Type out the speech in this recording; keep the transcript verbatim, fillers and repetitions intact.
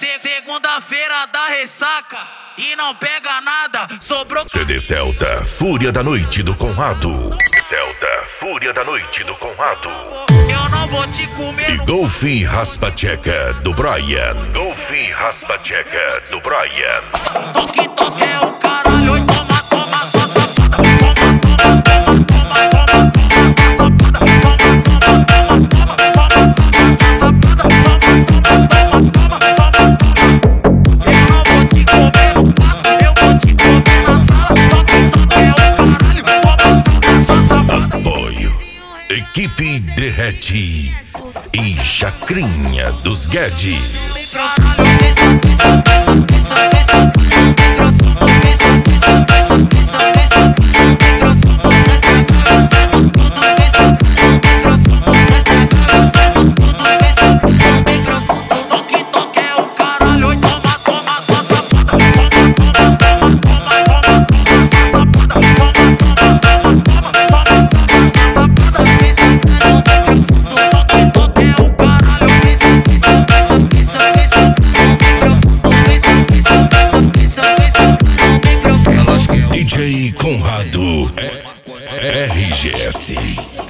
Segunda-feira da ressaca e não pega nada, sobrou. C D Celta, Fúria da Noite do Conrado. Celta, Fúria da Noite do Conrado. Eu não vou te comer. E Golfe Raspa Tcheca do Brian. Golfe Raspa Tcheca do Brian. Toque, toque é o caralho. Oi, toma, toma, sua safada. Toma, toma, toma, toma, toma, toma, sua safada. Toma, toma, toma, toma, toma, toma, sua safada. Toma, toma, toma, toma, toma, toma. Eu não vou te comer no quarto, eu vou te comer na sala. Toque, toque é o caralho. Toma, toma, sua safada. Apoio Equipe Derrete e Chacrinha dos Guedes. D J Conrado R G S.